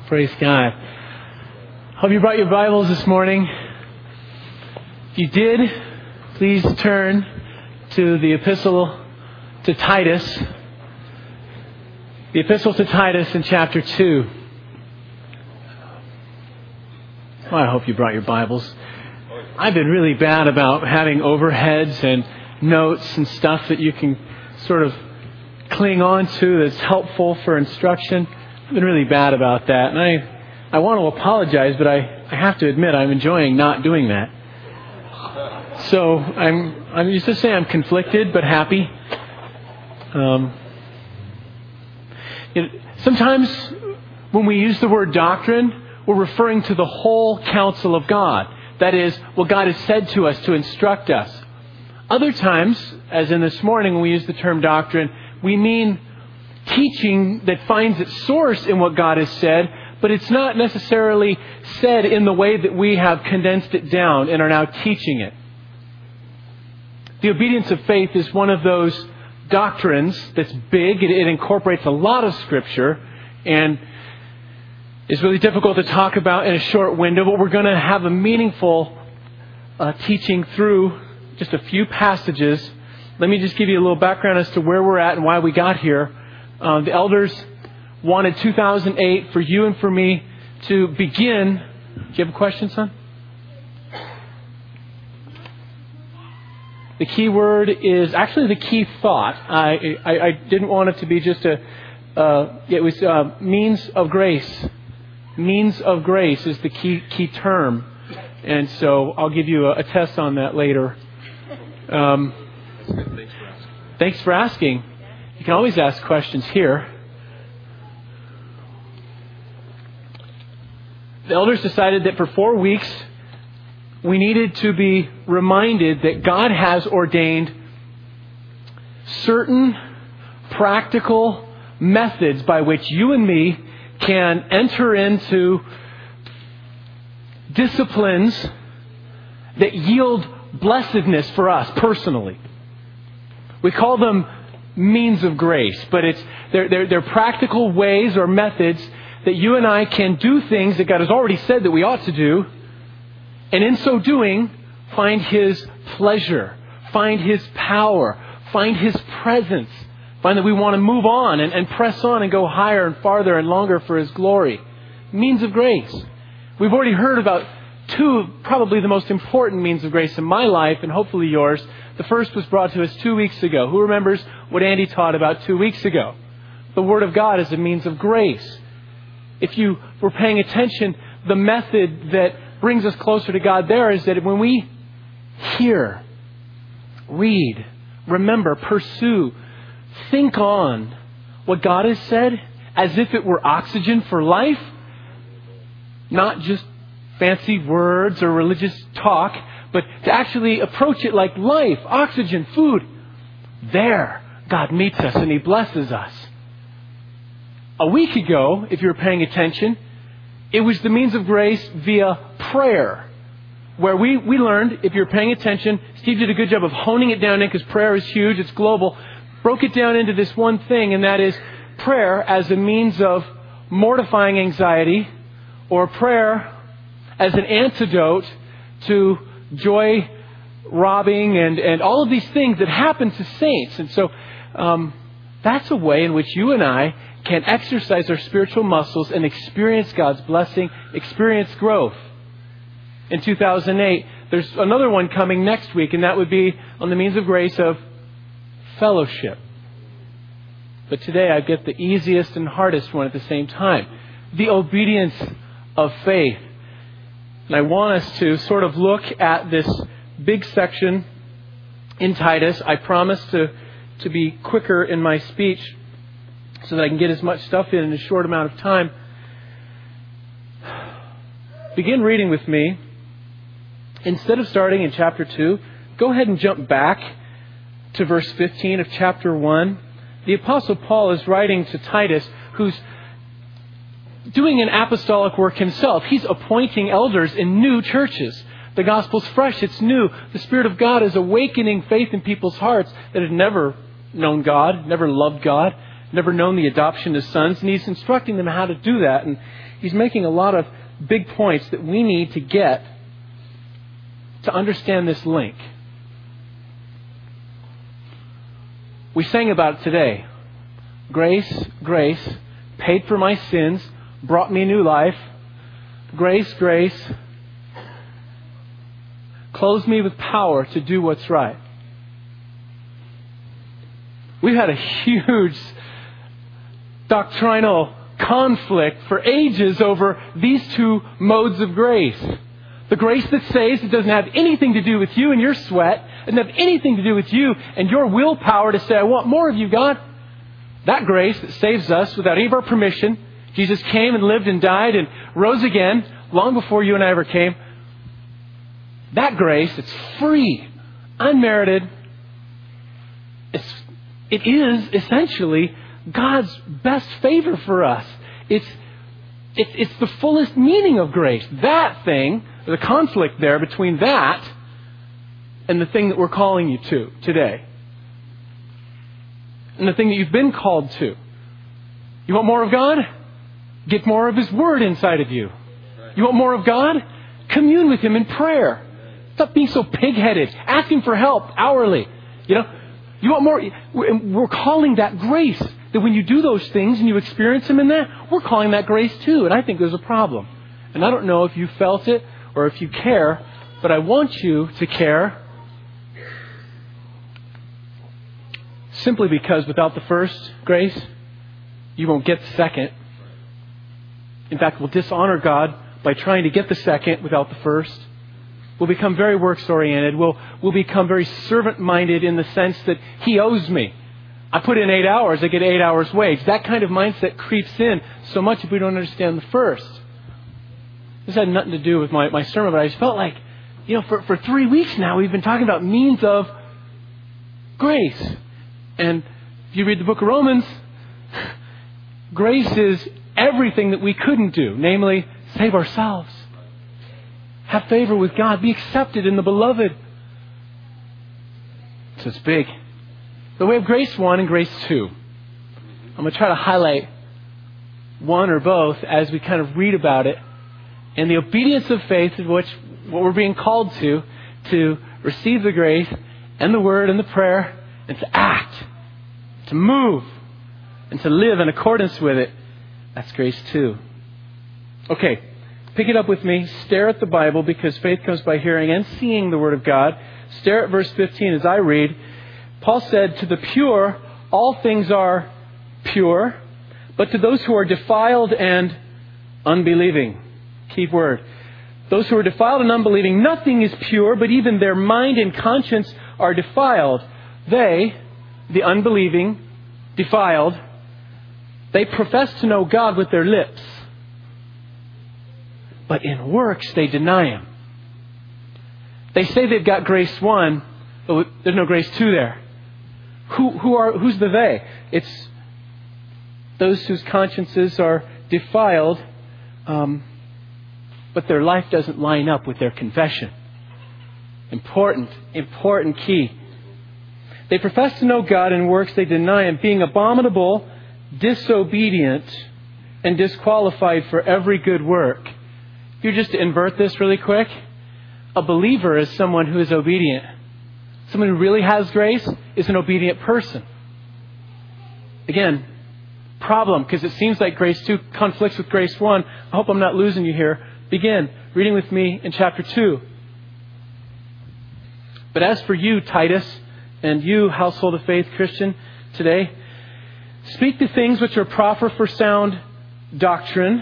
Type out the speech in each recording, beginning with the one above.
Praise God. Hope you brought your Bibles this morning. If you did, please turn to the Epistle to Titus. The Epistle to Titus in chapter 2. Well, I hope you brought your Bibles. I've been really bad about having overheads and notes and stuff that you can sort of cling on to that's helpful for instruction. I've been really bad about that, and I want to apologize, but I have to admit I'm enjoying not doing that. So I'm used to say I'm conflicted but happy. Sometimes when we use the word doctrine, we're referring to the whole counsel of God. That is, what God has said to us to instruct us. Other times, as in this morning when we use the term doctrine, we mean teaching that finds its source in what God has said, but it's not necessarily said in the way that we have condensed it down and are now teaching it. The obedience of faith is one of those doctrines that's big. It incorporates a lot of Scripture and is really difficult to talk about in a short window, but we're going to have a meaningful teaching through just a few passages. Let me just give you a little background as to where we're at and why we got here. The elders wanted 2008 for you and for me to begin. Do you have a question, son? The key word is actually the key thought. I didn't want it to be just it was means of grace. Means of grace is the key term. And so I'll give you a test on that later. Thanks for asking. You can always ask questions here. The elders decided that for 4 weeks we needed to be reminded that God has ordained certain practical methods by which you and me can enter into disciplines that yield blessedness for us personally. We call them means of grace, but they're practical ways or methods that you and I can do things that God has already said that we ought to do, and in so doing, find His pleasure, find His power, find His presence, find that we want to move on and press on and go higher and farther and longer for His glory. Means of grace. We've already heard about two, probably the most important means of grace in my life and hopefully yours. The first was brought to us 2 weeks ago. Who remembers what Andy taught about 2 weeks ago? The Word of God is a means of grace. If you were paying attention, the method that brings us closer to God there is that when we hear, read, remember, pursue, think on what God has said as if it were oxygen for life, not just fancy words or religious talk, but to actually approach it like life, oxygen, food. There, God meets us and He blesses us. A week ago, if you were paying attention, it was the means of grace via prayer, where we learned, if you're paying attention, Steve did a good job of honing it down in, because prayer is huge, it's global, broke it down into this one thing, and that is prayer as a means of mortifying anxiety, or prayer as an antidote to joy robbing and all of these things that happen to saints. And so that's a way in which you and I can exercise our spiritual muscles and experience God's blessing, experience growth. In 2008, there's another one coming next week, and that would be on the means of grace of fellowship. But today I get the easiest and hardest one at the same time. The obedience of faith. And I want us to sort of look at this big section in Titus. I promise to be quicker in my speech so that I can get as much stuff in a short amount of time. Begin reading with me. Instead of starting in chapter 2, go ahead and jump back to verse 15 of chapter 1. The Apostle Paul is writing to Titus, who's doing an apostolic work himself. He's appointing elders in new churches. The gospel's fresh, it's new. The Spirit of God is awakening faith in people's hearts that had never known God, never loved God, never known the adoption as sons, and He's instructing them how to do that. And he's making a lot of big points that we need to get to understand this link. We sang about it today. Grace, grace, paid for my sins, brought me new life. Grace, grace, clothes me with power to do what's right. We've had a huge doctrinal conflict for ages over these two modes of grace. The grace that saves, it doesn't have anything to do with you and your sweat. It doesn't have anything to do with you and your willpower to say, I want more of you, God. That grace that saves us without any of our permission. Jesus came and lived and died and rose again long before you and I ever came. That grace, it's free, unmerited. It is essentially God's best favor for us. It's the fullest meaning of grace. That thing, the conflict there between that and the thing that we're calling you to today. And the thing that you've been called to. You want more of God? Get more of His Word inside of you. You want more of God? Commune with Him in prayer. Stop being so pig-headed. Ask Him for help hourly. You want more? We're calling that grace. That when you do those things and you experience Him in that, we're calling that grace too. And I think there's a problem. And I don't know if you felt it or if you care, but I want you to care. Simply because without the first grace, you won't get the second. In fact, we'll dishonor God by trying to get the second without the first. We'll become very works-oriented. We'll become very servant-minded in the sense that He owes me. I put in 8 hours, I get 8 hours wage. That kind of mindset creeps in so much if we don't understand the first. This had nothing to do with my sermon, but I just felt like, for 3 weeks now, we've been talking about means of grace. And if you read the book of Romans, grace is everything that we couldn't do, namely, save ourselves. Have favor with God. Be accepted in the beloved. So it's big. But we have grace 1 and grace 2. I'm going to try to highlight one or both as we kind of read about it. And the obedience of faith, in which what we're being called to receive the grace and the word and the prayer, and to act, to move, and to live in accordance with it. That's grace 2. Okay. Pick it up with me. Stare at the Bible, because faith comes by hearing and seeing the Word of God. Stare at verse 15 as I read. Paul said, to the pure, all things are pure, but to those who are defiled and unbelieving. Key word. Those who are defiled and unbelieving, nothing is pure, but even their mind and conscience are defiled. They, the unbelieving, defiled, they profess to know God with their lips. But in works, they deny Him. They say they've got grace 1, but there's no grace 2 there. Who's the they? It's those whose consciences are defiled, but their life doesn't line up with their confession. Important key. They profess to know God, in works they deny Him, being abominable, disobedient, and disqualified for every good work. If you're just to invert this really quick, a believer is someone who is obedient. Someone who really has grace is an obedient person. Again, problem, because it seems like grace 2 conflicts with grace 1. I hope I'm not losing you here. Begin reading with me in chapter 2. But as for you, Titus, and you, household of faith Christian, today, speak the things which are proper for sound doctrine.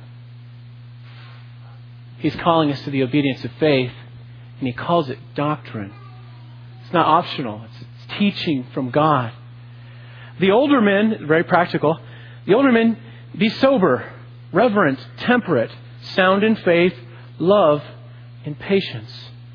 He's calling us to the obedience of faith, and he calls it doctrine. It's not optional. It's teaching from God. The older men, very practical, the older men, be sober, reverent, temperate, sound in faith, love, and patience.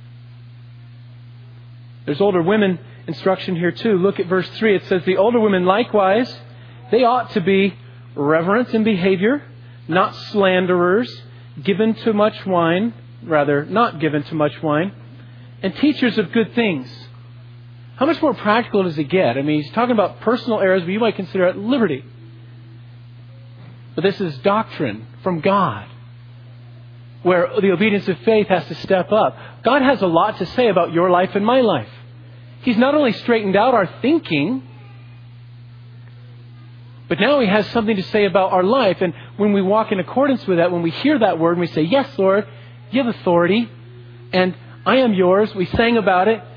There's older women instruction here too. Look at verse 3. It says, the older women likewise, they ought to be reverent in behavior, not slanderers, given to much wine, rather not given to much wine, and teachers of good things. How much more practical does it get? I mean, he's talking about personal areas, but you might consider it liberty. But this is doctrine from God, where the obedience of faith has to step up. God has a lot to say about your life and my life. He's not only straightened out our thinking, but now He has something to say about our life. And when we walk in accordance with that, when we hear that word and we say, yes, Lord, you have authority, and I am yours. We sang about it.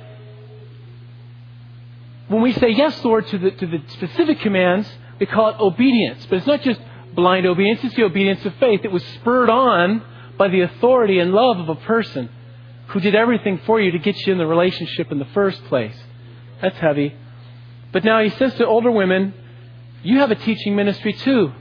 When we say yes, Lord, to the specific commands, we call it obedience. But it's not just blind obedience, it's the obedience of faith. It was spurred on by the authority and love of a person who did everything for you to get you in the relationship in the first place. That's heavy. But now He says to older women, you have a teaching ministry too.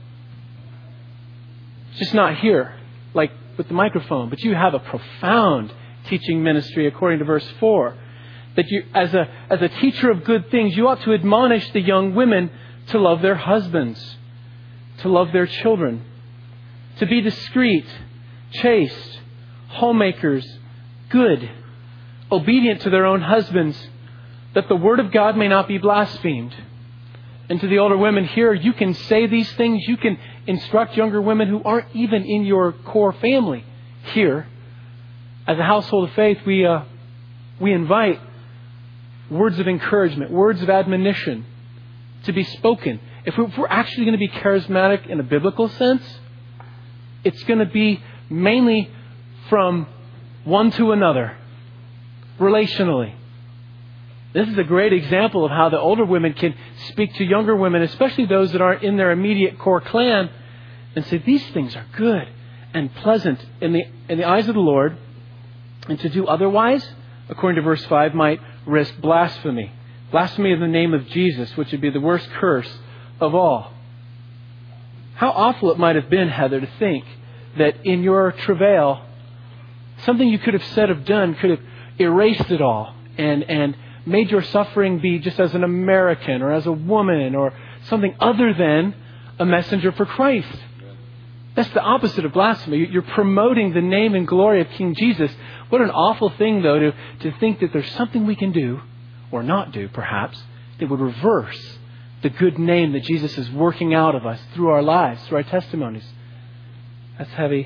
It's just not here, like with the microphone, but you have a profound teaching ministry according to verse 4. That you, as a teacher of good things, you ought to admonish the young women to love their husbands, to love their children, to be discreet, chaste, homemakers, good, obedient to their own husbands, that the word of God may not be blasphemed. And to the older women here, you can say these things. You can instruct younger women who aren't even in your core family here. As a household of faith, we invite words of encouragement, words of admonition to be spoken. If we're actually going to be charismatic in a biblical sense, it's going to be mainly from one to another, relationally. This is a great example of how the older women can speak to younger women, especially those that aren't in their immediate core clan, and say, these things are good and pleasant in the eyes of the Lord, and to do otherwise, according to verse 5, might risk blasphemy. Blasphemy of the name of Jesus, which would be the worst curse of all. How awful it might have been, Heather, to think that in your travail, something you could have said or done could have erased it all and made your suffering be just as an American or as a woman or something other than a messenger for Christ. That's the opposite of blasphemy. You're promoting the name and glory of King Jesus. What an awful thing, though, to think that there's something we can do, or not do, perhaps, that would reverse the good name that Jesus is working out of us through our lives, through our testimonies. That's heavy.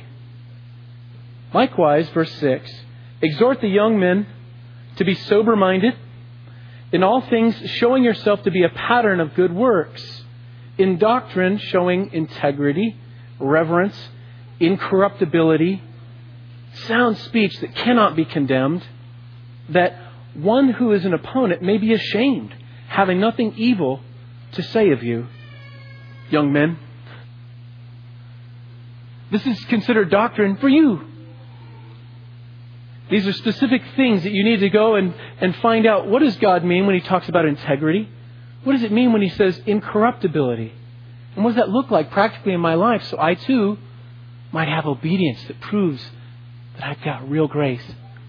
Likewise, verse 6, exhort the young men to be sober-minded, in all things showing yourself to be a pattern of good works, in doctrine showing integrity, reverence, incorruptibility, sound speech that cannot be condemned, that one who is an opponent may be ashamed, having nothing evil to say of you, young men. This is considered doctrine for you. These are specific things that you need to go and find out. What does God mean when He talks about integrity? What does it mean when He says incorruptibility? And what does that look like practically in my life so I too might have obedience that proves that I've got real grace?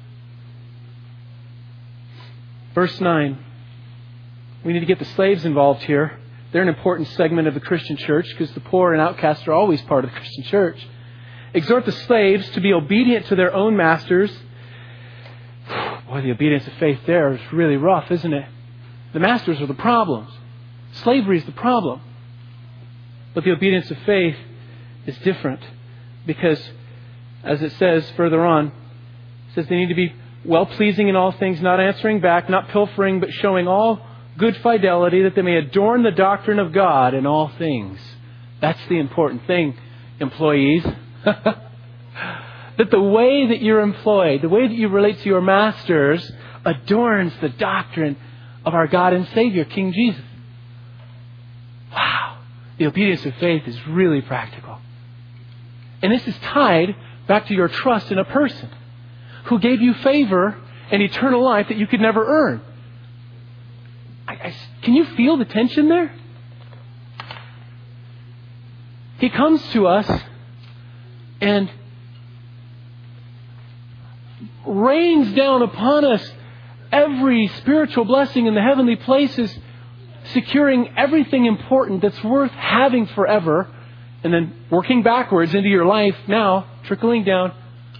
Verse 9. We need to get the slaves involved here. They're an important segment of the Christian church because the poor and outcasts are always part of the Christian church. Exhort the slaves to be obedient to their own masters. Boy, the obedience of faith there is really rough, isn't it? The masters are the problems. Slavery is the problem. But the obedience of faith is different because, as it says further on, it says they need to be well-pleasing in all things, not answering back, not pilfering, but showing all good fidelity, that they may adorn the doctrine of God in all things. That's the important thing, employees. That the way that you're employed, the way that you relate to your masters, adorns the doctrine of our God and Savior, King Jesus. Wow. The obedience of faith is really practical. And this is tied back to your trust in a person who gave you favor and eternal life that you could never earn. Can you feel the tension there? He comes to us and rains down upon us every spiritual blessing in the heavenly places, securing everything important that's worth having forever, and then working backwards into your life now, trickling down.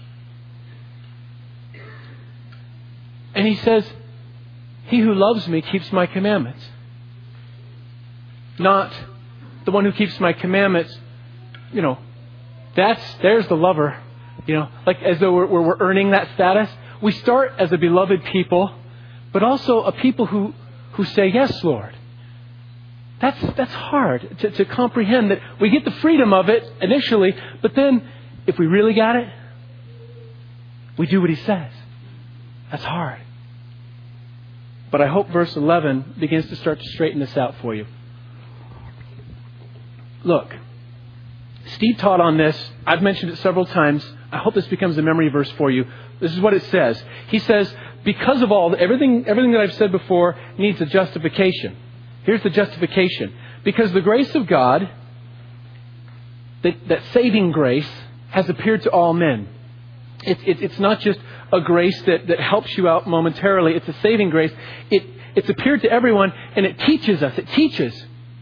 And He says, he who loves me keeps my commandments. Not the one who keeps my commandments there's the lover. Like as though we're earning that status. We start as a beloved people, but also a people who say, yes, Lord. That's hard to comprehend, that we get the freedom of it initially, but then if we really got it, we do what He says. That's hard. But I hope verse 11 begins to start to straighten this out for you. Look, Steve taught on this. I've mentioned it several times. I hope this becomes a memory verse for you. This is what it says. He says, because of everything that I've said before needs a justification. Here's the justification. Because the grace of God, that saving grace, has appeared to all men. It's not just a grace that helps you out momentarily. It's a saving grace. It's appeared to everyone, and it teaches us. It teaches.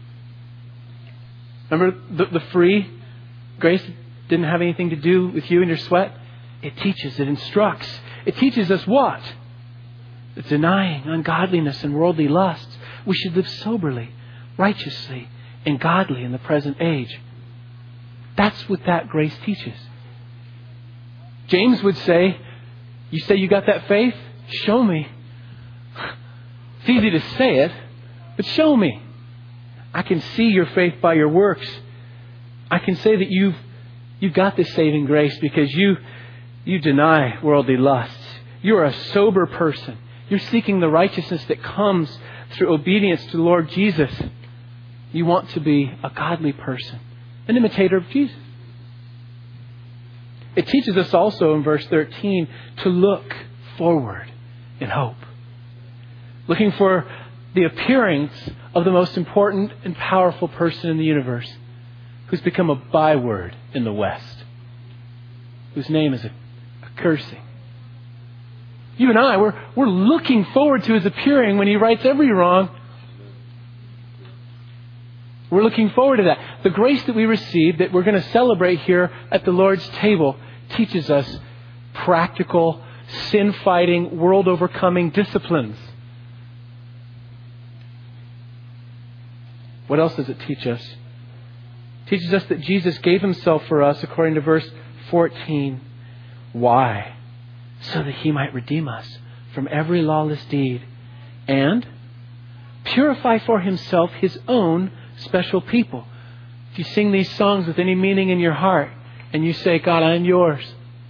Remember the free grace didn't have anything to do with you and your sweat? It teaches. It instructs. It teaches us what? That denying ungodliness and worldly lusts, we should live soberly, righteously, and godly in the present age. That's what that grace teaches. James would say, you say you got that faith? Show me. It's easy to say it, but show me. I can see your faith by your works. I can say that you've got this saving grace because you deny worldly lusts. You're a sober person. You're seeking the righteousness that comes through obedience to the Lord Jesus. You want to be a godly person, an imitator of Jesus. It teaches us also in verse 13 to look forward in hope. Looking for the appearance of the most important and powerful person in the universe, who's become a byword in the West, whose name is a cursing. You and I, we're looking forward to His appearing when He rights every wrong. We're looking forward to that. The grace that we receive, that we're going to celebrate here at the Lord's table, teaches us practical, sin-fighting, world-overcoming disciplines. What else does it teach us? It teaches us that Jesus gave Himself for us, according to verse 14. Why? So that He might redeem us from every lawless deed and purify for Himself His own special people. If you sing these songs with any meaning in your heart and you say, God, I'm yours,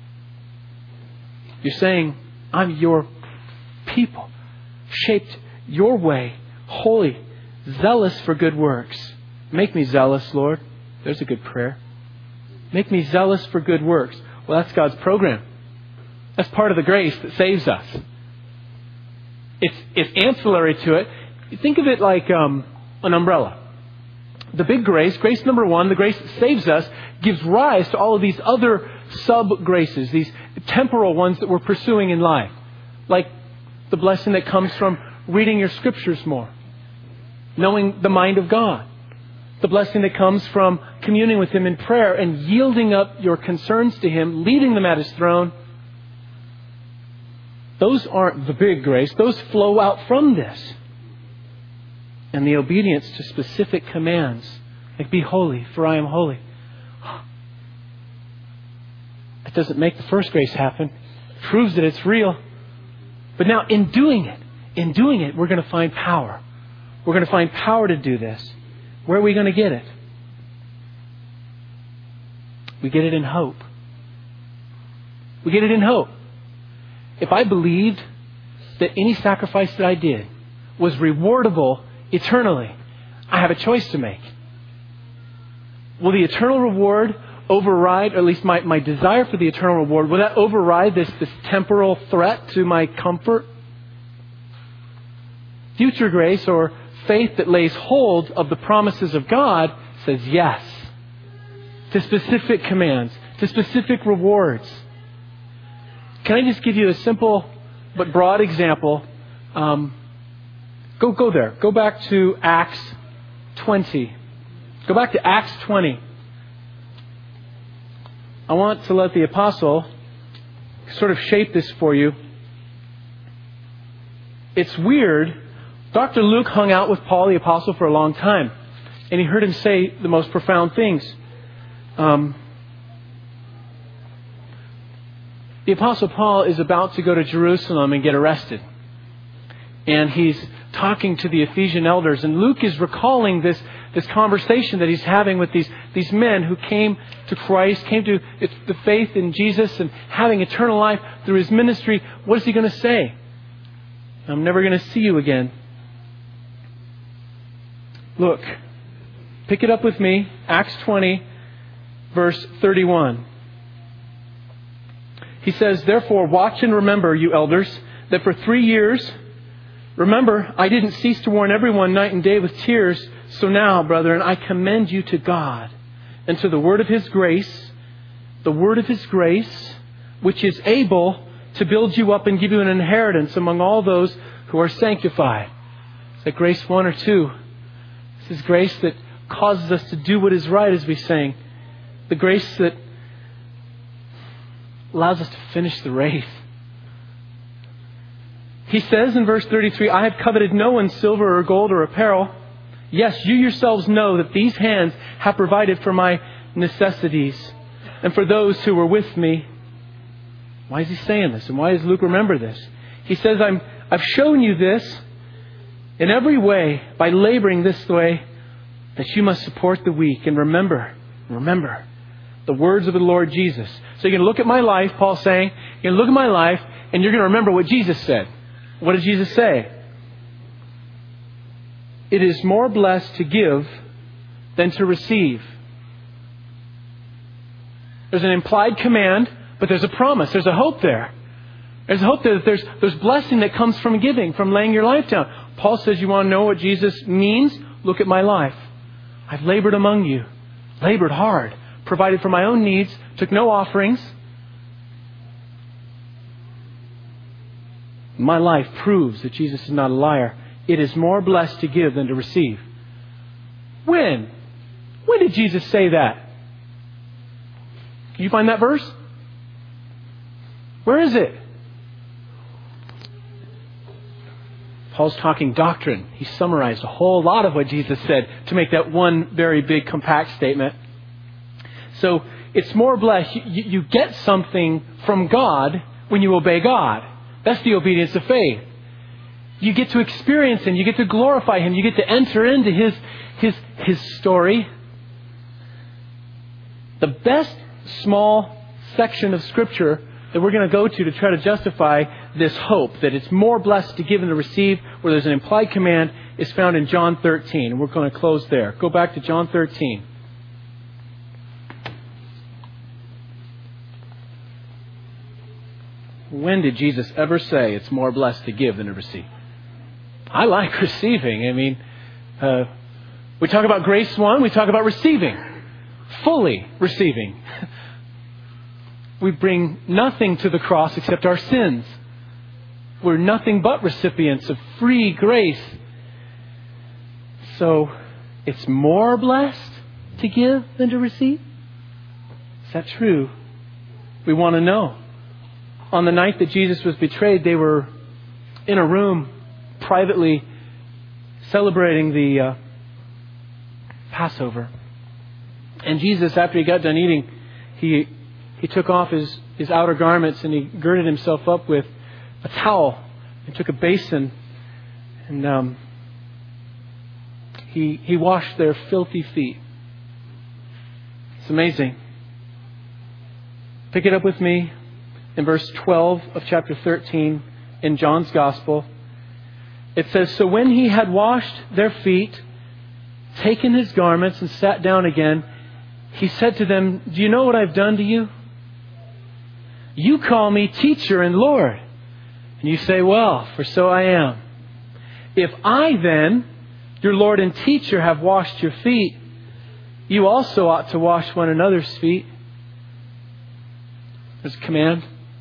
you're saying, I'm your people, shaped your way, holy, zealous for good works. Make me zealous, Lord. There's a good prayer. Make me zealous for good works. Well, that's God's program. That's part of the grace that saves us. It's ancillary to it. Think of it like an umbrella. The big grace number one, the grace that saves us, gives rise to all of these other sub-graces, these temporal ones that we're pursuing in life. Like the blessing that comes from reading your scriptures more, knowing the mind of God. The blessing that comes from communing with Him in prayer and yielding up your concerns to Him, leaving them at His throne. Those aren't the big grace. Those flow out from this. And the obedience to specific commands, like be holy, for I am holy. It doesn't make the first grace happen. It proves that it's real. But now in doing it, we're going to find power. We're going to find power to do this. Where are we going to get it? We get it in hope. We get it in hope. If I believed that any sacrifice that I did was rewardable eternally, I have a choice to make. Will the eternal reward override, or at least my desire for the eternal reward, will that override this temporal threat to my comfort? Future grace, or faith that lays hold of the promises of God, says yes to specific commands, to specific rewards. Can I just give you a simple but broad example? Go there. Go back to Acts 20. Go back to Acts 20. I want to let the apostle sort of shape this for you. It's weird. Dr. Luke hung out with Paul the apostle for a long time, and he heard him say the most profound things. The Apostle Paul is about to go to Jerusalem and get arrested. And he's talking to the Ephesian elders. And Luke is recalling this conversation that he's having with these men who came to Christ, came to the faith in Jesus and having eternal life through His ministry. What is he going to say? I'm never going to see you again. Look, pick it up with me. Acts 20, verse 31. He says, "Therefore, watch and remember, you elders, that for 3 years, remember, I didn't cease to warn everyone night and day with tears. So now, brethren, I commend you to God and to the word of His grace, which is able to build you up and give you an inheritance among all those who are sanctified." Is that grace 1 or 2? This is grace that causes us to do what is right, as we sang. The grace that allows us to finish the race. He says in verse 33, "I have coveted no one's silver or gold or apparel. Yes, you yourselves know that these hands have provided for my necessities and for those who were with me." Why is he saying this? And why does Luke remember this? He says, I've shown you this in every way by laboring this way, that you must support the weak. And remember the words of the Lord Jesus. So you're going to look at my life, Paul's saying, you're going to look at my life and you're going to remember what Jesus said. What did Jesus say? It is more blessed to give than to receive. There's an implied command, but there's a promise. There's a hope there. There's a hope there that there's blessing that comes from giving, from laying your life down. Paul says, you want to know what Jesus means? Look at my life. I've labored among you. Labored hard. Provided for my own needs. Took no offerings. My life proves that Jesus is not a liar. It is more blessed to give than to receive. When? When did Jesus say that? Can you find that verse? Where is it? Paul's talking doctrine. He summarized a whole lot of what Jesus said to make that one very big compact statement. So it's more blessed. You get something from God when you obey God. That's the obedience of faith. You get to experience Him. You get to glorify Him. You get to enter into His story. The best small section of Scripture that we're going to go to try to justify this hope that it's more blessed to give than to receive, where there's an implied command, is found in John 13. And we're going to close there. Go back to John 13. When did Jesus ever say it's more blessed to give than to receive? I like receiving. I mean, we talk about grace 1, we talk about receiving. Fully receiving. We bring nothing to the cross except our sins. We're nothing but recipients of free grace. So, it's more blessed to give than to receive? Is that true? We want to know. On the night that Jesus was betrayed, they were in a room privately celebrating the Passover. And Jesus, after He got done eating, He took off his outer garments and He girded Himself up with a towel and took a basin and He washed their filthy feet. It's amazing. Pick it up with me in verse 12 of chapter 13 in John's Gospel. It says, "So when He had washed their feet, taken His garments and sat down again, He said to them, 'Do you know what I've done to you? You call me teacher and Lord. And you say, well, for so I am. If I then, your Lord and teacher, have washed your feet, you also ought to wash one another's feet.'" There's a command.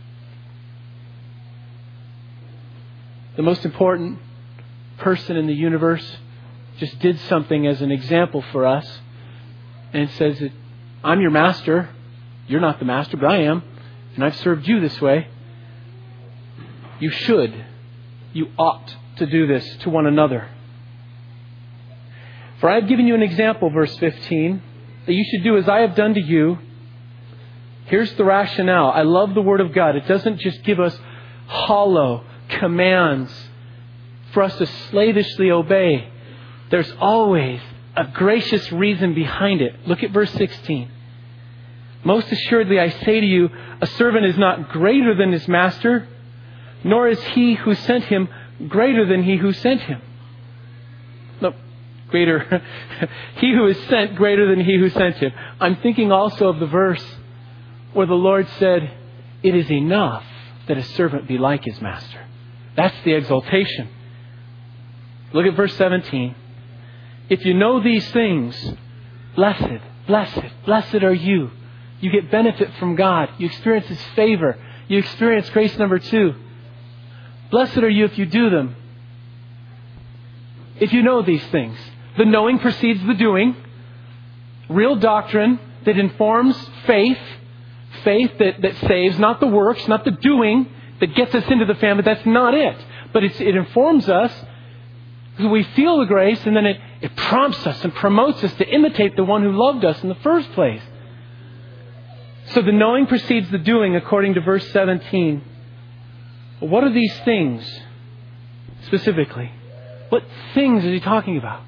The most important person in the universe just did something as an example for us. And it says that I'm your master. You're not the master, but I am. And I've served you this way. You ought to do this to one another. "For I have given you an example," verse 15, that you should do as I have done to you. Here's the rationale. I love the Word of God. It doesn't just give us hollow commands for us to slavishly obey. There's always a gracious reason behind it. Look at verse 16. Most assuredly, I say to you, a servant is not greater than his master, nor is he who sent him greater than he who sent him. No, greater. He who is sent greater than he who sent him. I'm thinking also of the verse where the Lord said, it is enough that a servant be like his master. That's the exaltation. Look at verse 17. If you know these things, blessed, blessed, blessed are you. You get benefit from God. You experience His favor. You experience grace number 2. Blessed are you if you do them. If you know these things. The knowing precedes the doing. Real doctrine that informs faith. Faith that saves, not the works, not the doing that gets us into the family. That's not it. But it informs us. We feel the grace, and then it prompts us and promotes us to imitate the one who loved us in the first place. So the knowing precedes the doing, according to verse 17. What are these things specifically? What things is he talking about?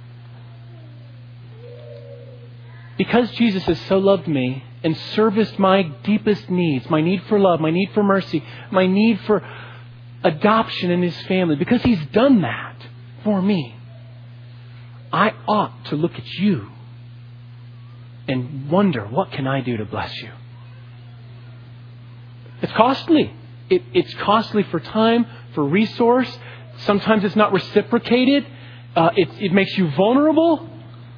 Because Jesus has so loved me and serviced my deepest needs, my need for love, my need for mercy, my need for adoption in His family, because He's done that for me, I ought to look at you and wonder, what can I do to bless you? It's costly. It's costly for time, for resource. Sometimes it's not reciprocated. It makes you vulnerable.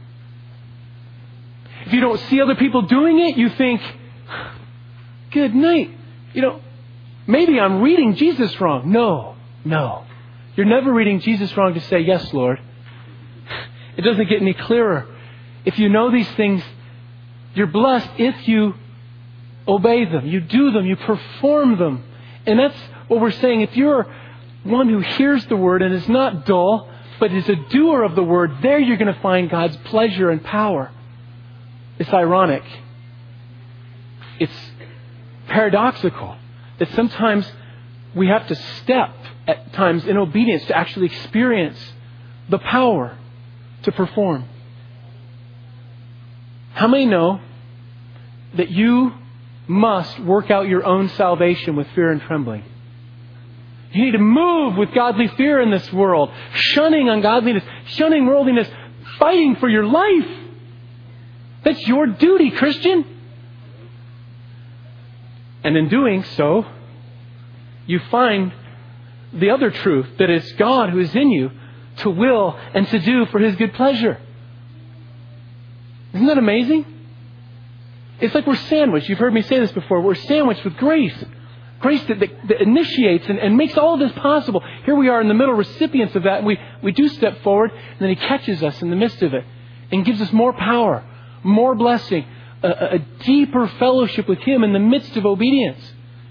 If you don't see other people doing it, you think, good night. Maybe I'm reading Jesus wrong. No. You're never reading Jesus wrong to say, yes, Lord. It doesn't get any clearer. If you know these things, you're blessed if you obey them, you do them, you perform them. And that's what we're saying. If you're one who hears the Word and is not dull, but is a doer of the Word, there you're going to find God's pleasure and power. It's ironic. It's paradoxical that sometimes we have to step at times in obedience to actually experience the power to perform. How many know that you must work out your own salvation with fear and trembling? You need to move with godly fear in this world, shunning ungodliness, shunning worldliness, fighting for your life. That's your duty, Christian. And in doing so, you find the other truth, that it's God who is in you to will and to do for His good pleasure. Isn't that amazing? It's like we're sandwiched. You've heard me say this before. We're sandwiched with grace. Grace that initiates and makes all of this possible. Here we are in the middle, recipients of that. And we do step forward, and then He catches us in the midst of it and gives us more power, more blessing, a deeper fellowship with Him in the midst of obedience.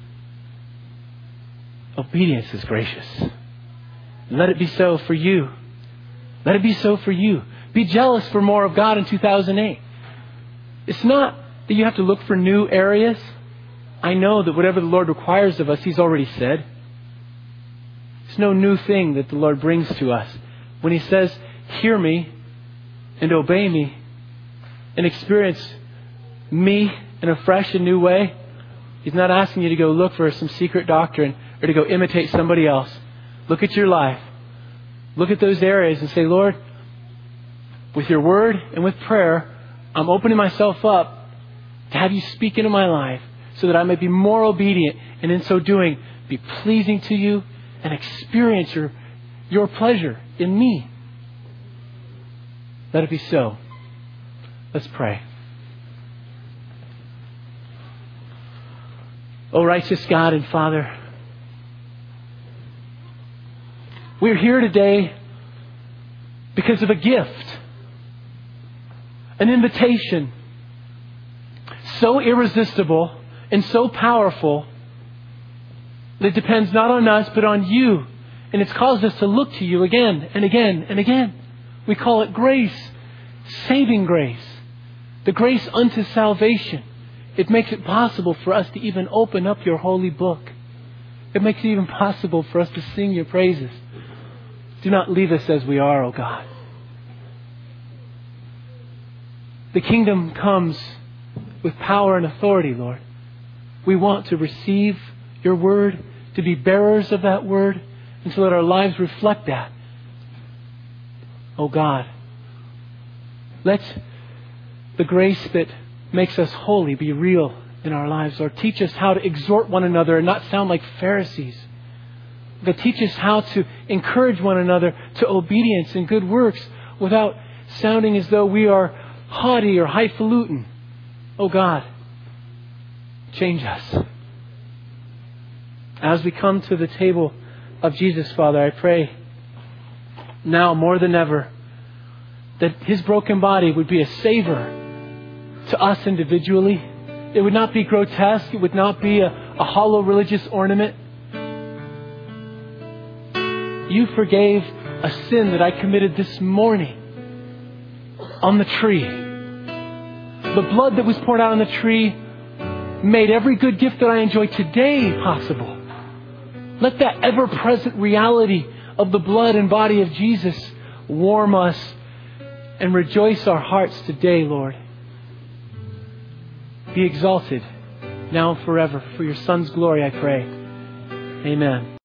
Obedience is gracious. Let it be so for you. Let it be so for you. Be jealous for more of God in 2008. It's not that you have to look for new areas. I know that whatever the Lord requires of us, He's already said. It's no new thing that the Lord brings to us. When He says, hear me and obey me and experience me in a fresh and new way, He's not asking you to go look for some secret doctrine or to go imitate somebody else. Look at your life. Look at those areas and say, Lord, with your word and with prayer, I'm opening myself up to have you speak into my life so that I may be more obedient, and in so doing, be pleasing to you and experience your pleasure in me. Let it be so. Let's pray. O righteous God and Father, we're here today because of a gift, an invitation, so irresistible and so powerful that it depends not on us but on you. And it's caused us to look to you again and again and again. We call it grace, saving grace. The grace unto salvation. It makes it possible for us to even open up your holy book. It makes it even possible for us to sing your praises. Do not leave us as we are, O God. The kingdom comes with power and authority, Lord. We want to receive your word, to be bearers of that word, and to let our lives reflect that. O God, let the grace that makes us holy be real in our lives. Lord, teach us how to exhort one another and not sound like Pharisees. God, teach us how to encourage one another to obedience and good works without sounding as though we are haughty or highfalutin. Oh God, change us. As we come to the table of Jesus, Father, I pray now more than ever that His broken body would be a savor to us individually. It would not be grotesque. It would not be a hollow religious ornament. You forgave a sin that I committed this morning on the tree. The blood that was poured out on the tree made every good gift that I enjoy today possible. Let that ever-present reality of the blood and body of Jesus warm us and rejoice our hearts today, Lord. Be exalted now and forever. For your Son's glory, I pray. Amen.